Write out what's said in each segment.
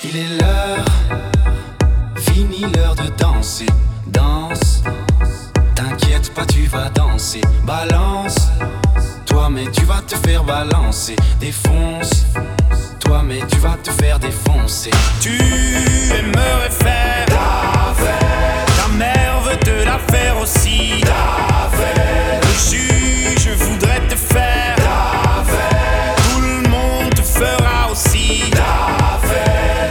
Il est l'heure, fini l'heure de danser. Danse, t'inquiète pas, tu vas danser. Balance, toi mais tu vas te faire balancer. Défonce, toi mais tu vas te faire défoncer. Tu aimerais faire ta fête, ta mère veut te la faire aussi. ta fête, Le juge voudrait te faire ta fête, tout le monde te fera aussi. ta fête.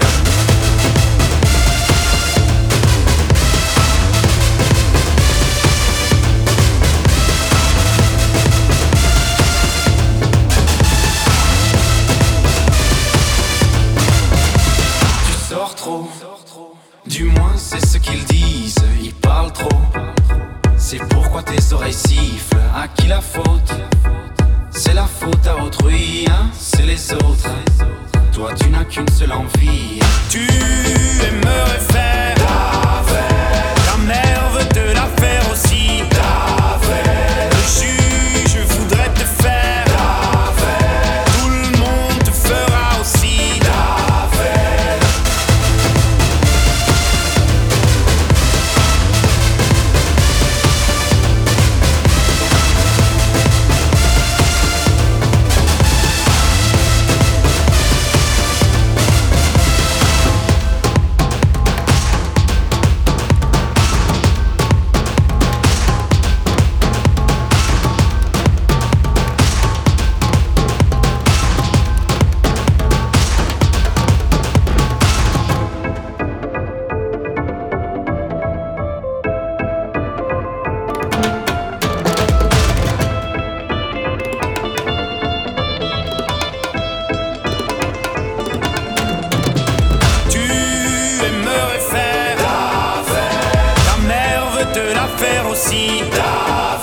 Tu sors trop, du moins c'est ce qu'ils disent. Ils parlent trop, c'est pourquoi tes oreilles sifflent. À qui la faute? C'est la faute à autrui, hein? C'est les autres. Toi tu n'as qu'une seule envie. Tu aimerais faire Ta fête, ta mère veut te la faire aussi. ta fête, Le juge voudrait te faire ta fête, tout le monde te fera aussi. ta fête. Tu aimerais faire Ta fête, ta mère veut te la faire aussi. ta